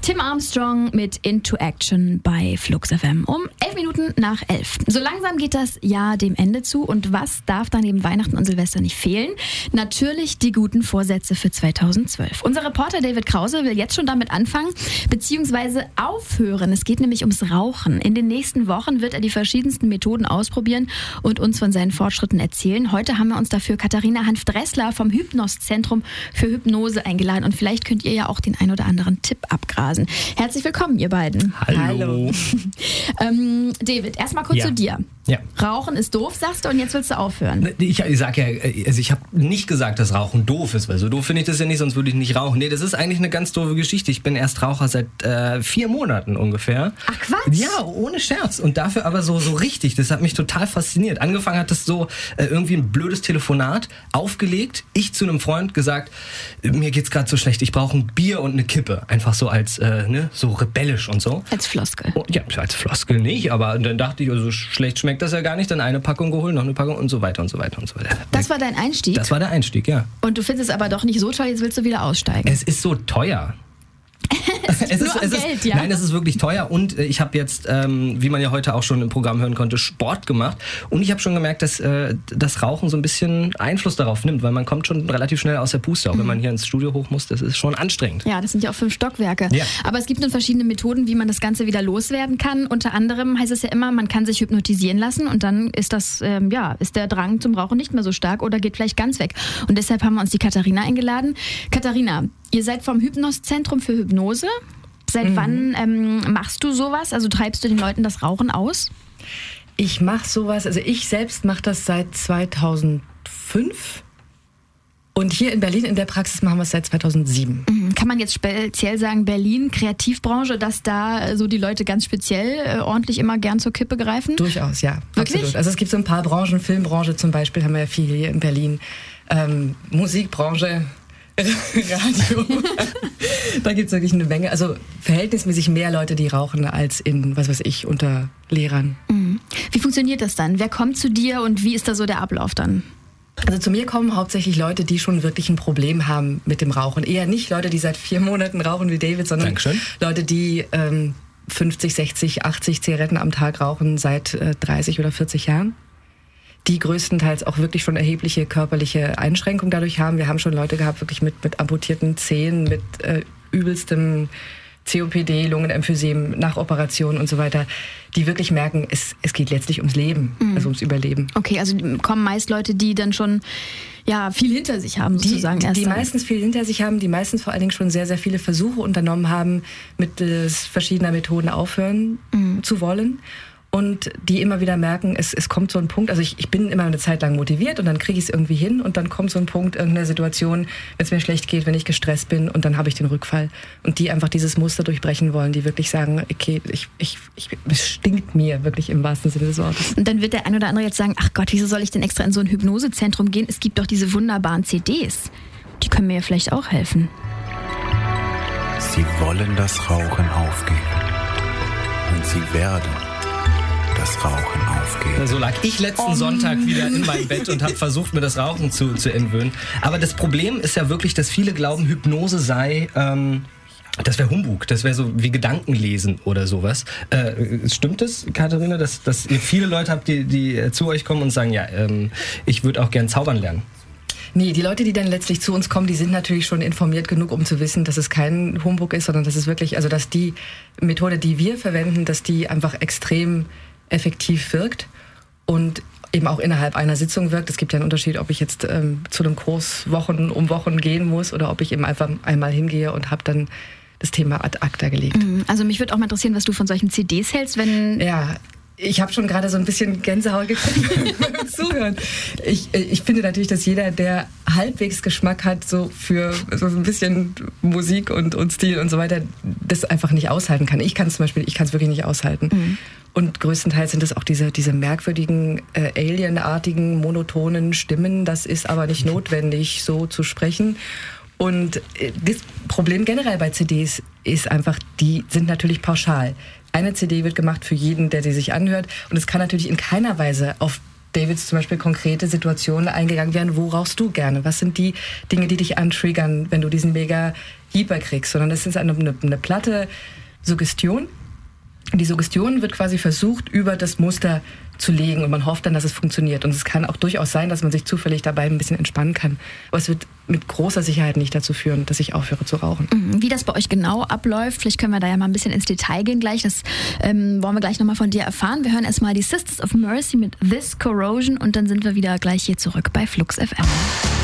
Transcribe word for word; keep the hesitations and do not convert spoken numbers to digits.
Tim Armstrong mit Into Action bei Flux F M um elf Minuten nach elf. So langsam geht das Jahr dem Ende zu und was darf dann neben Weihnachten und Silvester nicht fehlen? Natürlich die guten Vorsätze für zweitausendzwölf. Unser Reporter David Krause will jetzt schon damit anfangen, beziehungsweise aufhören. Es geht nämlich ums Rauchen. In den nächsten Wochen wird er die verschiedensten Methoden ausprobieren und uns von seinen Fortschritten erzählen. Heute haben wir uns dafür Katharina Hanf-Dressler vom Hypnos-Zentrum für Hypnose eingeladen und vielleicht könnt ihr ja auch den ein oder anderen Tipp abgrasen. Herzlich willkommen, ihr beiden. Hallo. Hallo. ähm, David, erstmal kurz ja. zu dir. Ja. Rauchen ist doof, sagst du, und jetzt willst du aufhören. Ich, ich sag ja, also ich habe nicht gesagt, dass Rauchen doof ist, weil so doof finde ich das ja nicht, sonst würde ich nicht rauchen. Nee, das ist eigentlich eine ganz doofe Geschichte. Ich bin erst Raucher seit äh, vier Monaten ungefähr. Ach Quatsch? Ja, ohne Scherz. Und dafür aber so, so richtig. Das hat mich total fasziniert. Angefangen hat das so äh, irgendwie ein blödes Telefonat aufgelegt. Ich zu einem Freund gesagt, mir geht's gerade so schlecht, ich brauche ein Bier und eine Kippe. Einfach so als, äh, ne, so rebellisch und so. Als Floskel. Oh, ja, als Floskel nicht, aber dann dachte ich, also schlecht schmeckt das ja gar nicht. Dann eine Packung geholt, noch eine Packung und so weiter und so weiter und so weiter. Das war dein Einstieg? Das war der Einstieg, ja. Und du findest es aber doch nicht so toll, jetzt willst du wieder aussteigen. Es ist so teuer. es ist es nur ist, am es Geld, ist, ja. Nein, es ist wirklich teuer und äh, ich habe jetzt, ähm, wie man ja heute auch schon im Programm hören konnte, Sport gemacht und ich habe schon gemerkt, dass äh, das Rauchen so ein bisschen Einfluss darauf nimmt, weil man kommt schon relativ schnell aus der Puste, auch mhm. wenn man hier ins Studio hoch muss, das ist schon anstrengend. Ja, das sind ja auch fünf Stockwerke. Ja. Aber es gibt nun verschiedene Methoden, wie man das Ganze wieder loswerden kann. Unter anderem heißt es ja immer, man kann sich hypnotisieren lassen und dann ist das, ähm, ja, ist der Drang zum Rauchen nicht mehr so stark oder geht vielleicht ganz weg. Und deshalb haben wir uns die Katharina eingeladen. Katharina, ihr seid vom Hypnos-Zentrum für Hypnose. Seit mhm. wann ähm, machst du sowas? Also treibst du den Leuten das Rauchen aus? Ich mache sowas, also ich selbst mache das seit zweitausendfünf und hier in Berlin in der Praxis machen wir es seit zweitausendsieben. Mhm. Kann man jetzt speziell sagen, Berlin, Kreativbranche, dass da so die Leute ganz speziell äh, ordentlich immer gern zur Kippe greifen? Durchaus, ja. Wirklich? Absolut. Also es gibt so ein paar Branchen, Filmbranche zum Beispiel haben wir ja viel hier in Berlin, ähm, Musikbranche, Radio. Da gibt es wirklich eine Menge, also verhältnismäßig mehr Leute, die rauchen, als in, was weiß ich, unter Lehrern. Mhm. Wie funktioniert das dann? Wer kommt zu dir und wie ist da so der Ablauf dann? Also zu mir kommen hauptsächlich Leute, die schon wirklich ein Problem haben mit dem Rauchen. Eher nicht Leute, die seit vier Monaten rauchen wie David, sondern Dankeschön. Leute, die ähm, fünfzig, sechzig, achtzig Zigaretten am Tag rauchen seit äh, dreißig oder vierzig Jahren. Die größtenteils auch wirklich schon erhebliche körperliche Einschränkungen dadurch haben. Wir haben schon Leute gehabt, wirklich mit, mit amputierten Zähnen, mit äh, übelstem C O P D, Lungenemphysem, nach Operationen und so weiter, die wirklich merken, es, es geht letztlich ums Leben, mhm. also ums Überleben. Okay, also kommen meist Leute, die dann schon ja, viel hinter sich haben, sozusagen. Die, erst die dann. meistens viel hinter sich haben, die meistens vor allen Dingen schon sehr, sehr viele Versuche unternommen haben, mittels verschiedener Methoden aufhören mhm. zu wollen. Und die immer wieder merken, es, es kommt so ein Punkt, also ich, ich bin immer eine Zeit lang motiviert und dann kriege ich es irgendwie hin und dann kommt so ein Punkt, irgendeine Situation, wenn es mir schlecht geht, wenn ich gestresst bin und dann habe ich den Rückfall. Und die einfach dieses Muster durchbrechen wollen, die wirklich sagen, okay, ich, ich, ich, es stinkt mir wirklich im wahrsten Sinne des Wortes. Und dann wird der ein oder andere jetzt sagen, ach Gott, wieso soll ich denn extra in so ein Hypnosezentrum gehen? Es gibt doch diese wunderbaren C Ds. Die können mir ja vielleicht auch helfen. Sie wollen das Rauchen aufgeben. Und sie werden das Rauchen aufgeben. So lag ich letzten oh. Sonntag wieder in meinem Bett und habe versucht, mir das Rauchen zu, zu entwöhnen. Aber das Problem ist ja wirklich, dass viele glauben, Hypnose sei... Ähm Das wäre Humbug, das wäre so wie Gedankenlesen oder sowas. Äh, stimmt es, Katharina, dass, dass ihr viele Leute habt, die, die zu euch kommen und sagen, ja, ähm, ich würde auch gern zaubern lernen? Nee, die Leute, die dann letztlich zu uns kommen, die sind natürlich schon informiert genug, um zu wissen, dass es kein Humbug ist, sondern dass es wirklich, also dass die Methode, die wir verwenden, dass die einfach extrem effektiv wirkt und eben auch innerhalb einer Sitzung wirkt. Es gibt ja einen Unterschied, ob ich jetzt ähm, zu einem Kurs Wochen um Wochen gehen muss oder ob ich eben einfach einmal hingehe und habe dann das Thema ad acta gelegt. Also mich würde auch mal interessieren, was du von solchen C Ds hältst, wenn... Ja, ich habe schon gerade so ein bisschen Gänsehaut gekriegt beim Zuhören. Ich, ich finde natürlich, dass jeder, der halbwegs Geschmack hat, so für so ein bisschen Musik und, und Stil und so weiter, das einfach nicht aushalten kann. Ich kann es zum Beispiel, ich kann es wirklich nicht aushalten. Mhm. Und größtenteils sind es auch diese, diese merkwürdigen, äh, alienartigen, monotonen Stimmen. Das ist aber nicht notwendig, so zu sprechen. Und das Problem generell bei C Ds ist einfach, die sind natürlich pauschal. Eine C D wird gemacht für jeden, der sie sich anhört. Und es kann natürlich in keiner Weise auf Davids zum Beispiel konkrete Situationen eingegangen werden. Wo rauchst du gerne? Was sind die Dinge, die dich antriggern, wenn du diesen mega Hyper kriegst? Sondern das ist eine, eine, eine platte Suggestion. Die Suggestion wird quasi versucht, über das Muster zu legen und man hofft dann, dass es funktioniert. Und es kann auch durchaus sein, dass man sich zufällig dabei ein bisschen entspannen kann. Aber es wird mit großer Sicherheit nicht dazu führen, dass ich aufhöre zu rauchen. Wie das bei euch genau abläuft, vielleicht können wir da ja mal ein bisschen ins Detail gehen gleich. Das ähm, wollen wir gleich nochmal von dir erfahren. Wir hören erstmal die Sisters of Mercy mit This Corrosion und dann sind wir wieder gleich hier zurück bei Flux F M.